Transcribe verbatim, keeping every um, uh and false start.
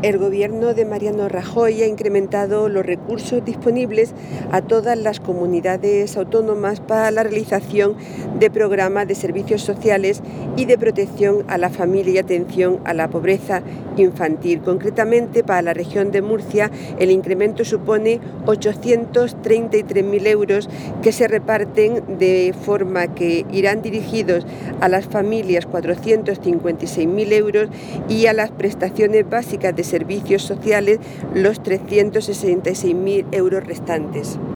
El Gobierno de Mariano Rajoy ha incrementado los recursos disponibles a todas las comunidades autónomas para la realización de programas de servicios sociales y de protección a la familia y atención a la pobreza infantil. Concretamente, para la región de Murcia, el incremento supone ochocientos treinta y tres mil euros que se reparten de forma que irán dirigidos a las familias cuatrocientos cincuenta y seis mil euros y a las prestaciones básicas de servicios sociales los trescientos sesenta y seis mil euros restantes.